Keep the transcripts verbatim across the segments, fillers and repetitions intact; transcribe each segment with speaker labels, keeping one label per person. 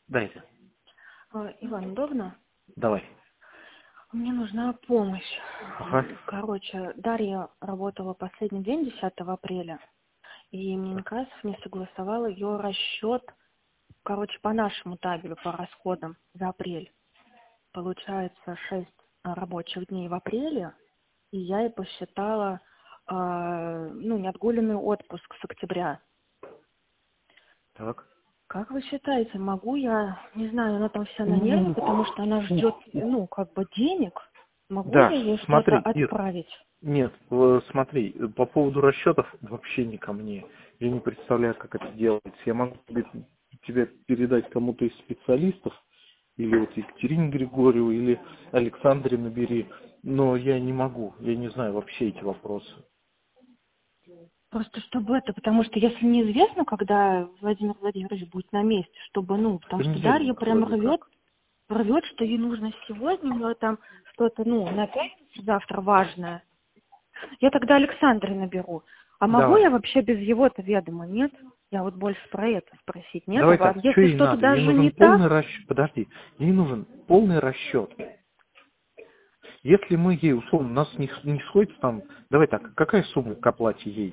Speaker 1: Дайте.
Speaker 2: А, Иван, удобно?
Speaker 1: Давай.
Speaker 2: Мне нужна помощь.
Speaker 1: Ага.
Speaker 2: Короче, Дарья работала последний день, десятого апреля, и мне Некрасов не согласовал ее расчет, короче, по нашему табелю, по расходам за апрель. Получается шесть рабочих дней в апреле, и я ей посчитала, э, ну, неотгуленный отпуск с октября.
Speaker 1: Так.
Speaker 2: Как вы считаете, могу я, не знаю, она там вся на нервы, потому что она ждет, ну, как бы денег, могу
Speaker 1: Да,
Speaker 2: я ей что-то
Speaker 1: смотри, Ир,
Speaker 2: отправить?
Speaker 1: нет, э, смотри, по поводу расчетов вообще не ко мне. Я не представляю, как это делается. Я могу тебе, тебе передать кому-то из специалистов, или вот Екатерине Григорьеву, или Александре набери, но я не могу, я не знаю вообще эти вопросы.
Speaker 2: Просто чтобы это, потому что если неизвестно, когда Владимир Владимирович будет на месте, чтобы, ну,
Speaker 1: В
Speaker 2: потому что
Speaker 1: понедельник
Speaker 2: Дарья прям
Speaker 1: вроде
Speaker 2: рвет,
Speaker 1: как.
Speaker 2: рвет, что ей нужно сегодня, у нее там что-то, ну, на пятницу завтра важное. Я тогда Александра наберу. А могу
Speaker 1: Давай.
Speaker 2: я вообще без его-то ведома, нет? Я вот больше про это спросить. Нет,
Speaker 1: Давай
Speaker 2: а
Speaker 1: так, что
Speaker 2: если
Speaker 1: ей
Speaker 2: что-то
Speaker 1: надо? Ей
Speaker 2: даже
Speaker 1: нужен
Speaker 2: не
Speaker 1: полный
Speaker 2: так,
Speaker 1: расчет. Подожди, ей нужен полный расчет. Если мы ей, условно, у нас не, не сходится там, давай так, какая сумма к оплате ей?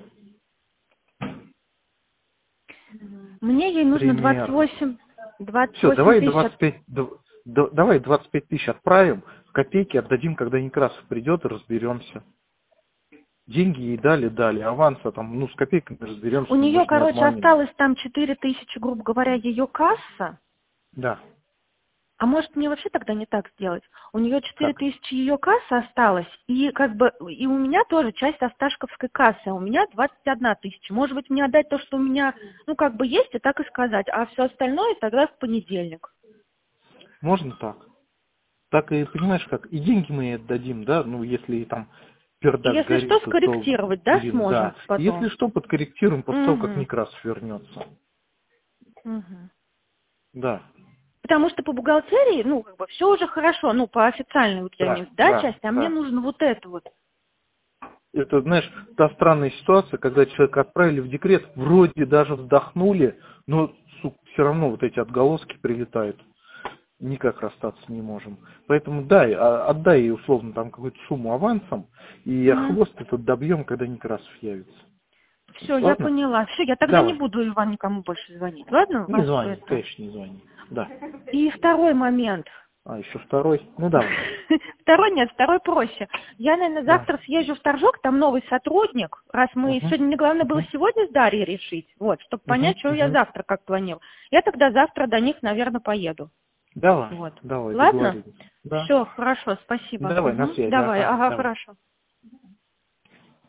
Speaker 2: мне ей нужно двадцать
Speaker 1: Примерно.
Speaker 2: восемь, двадцать
Speaker 1: Все,
Speaker 2: восемь
Speaker 1: давай
Speaker 2: тысяч.
Speaker 1: двадцать пять, д- д- давай двадцать пять тысяч отправим, копейки отдадим, когда Некрасов придет, и разберемся. Деньги ей дали, дали, аванса там, ну, с копейками разберемся,
Speaker 2: У
Speaker 1: мы
Speaker 2: нее,
Speaker 1: же не
Speaker 2: короче,
Speaker 1: обманем.
Speaker 2: осталось там четыре тысячи, грубо говоря, ее касса.
Speaker 1: Да,
Speaker 2: А может мне вообще тогда не так сделать? У нее четыре
Speaker 1: как?
Speaker 2: тысячи ее касса осталась, и как бы и у меня тоже часть осташковской кассы, а у меня двадцать одна тысяча. Может быть, мне отдать то, что у меня, ну, как бы есть, и так и сказать, а все остальное тогда в понедельник.
Speaker 1: Можно так? Так и, понимаешь, как, и деньги мы ей отдадим, да, ну, если там
Speaker 2: И
Speaker 1: пердак
Speaker 2: если что,
Speaker 1: горит, то, то,
Speaker 2: скорректировать, да,
Speaker 1: блин, да.
Speaker 2: сможем
Speaker 1: Если
Speaker 2: потом?
Speaker 1: что, подкорректируем после того, как
Speaker 2: Угу.
Speaker 1: Некрасов вернется.
Speaker 2: Угу.
Speaker 1: Да,
Speaker 2: Потому что по бухгалтерии, ну, как бы все уже хорошо, ну, по официальной вот я имею в
Speaker 1: да,
Speaker 2: виду, да,
Speaker 1: да,
Speaker 2: части, а мне
Speaker 1: да.
Speaker 2: нужно вот это вот.
Speaker 1: Это, знаешь, та странная ситуация, когда человека отправили в декрет, вроде даже вздохнули, но, сука, все равно вот эти отголоски прилетают. Никак расстаться не можем. Поэтому дай, а- отдай ей условно там какую-то сумму авансом, и
Speaker 2: Угу.
Speaker 1: хвост этот добьем, когда Некрасов явится.
Speaker 2: Все, я
Speaker 1: Ладно?
Speaker 2: поняла. Все, я тогда не
Speaker 1: Давай.
Speaker 2: буду, Иван, никому больше звонить. Ладно?
Speaker 1: Не
Speaker 2: Вас
Speaker 1: звони,
Speaker 2: это.
Speaker 1: конечно, не звони. Да.
Speaker 2: И второй момент.
Speaker 1: А, еще второй? Ну, давай.
Speaker 2: Второй нет, второй проще. Я, наверное,
Speaker 1: Да.
Speaker 2: завтра съезжу в Торжок, там новый сотрудник, раз мы...
Speaker 1: Угу.
Speaker 2: Сегодня мне главное было
Speaker 1: Угу.
Speaker 2: сегодня с Дарьей решить, вот, чтобы
Speaker 1: Угу.
Speaker 2: понять, что я
Speaker 1: Угу.
Speaker 2: завтра как планирую. Я тогда завтра до них, наверное, поеду.
Speaker 1: Давай,
Speaker 2: Вот.
Speaker 1: давай,
Speaker 2: Ладно?
Speaker 1: договорились. Да.
Speaker 2: Все, хорошо, спасибо.
Speaker 1: Давай, на
Speaker 2: Мгм.
Speaker 1: связи,
Speaker 2: Давай,
Speaker 1: ага,
Speaker 2: ага,
Speaker 1: давай.
Speaker 2: хорошо.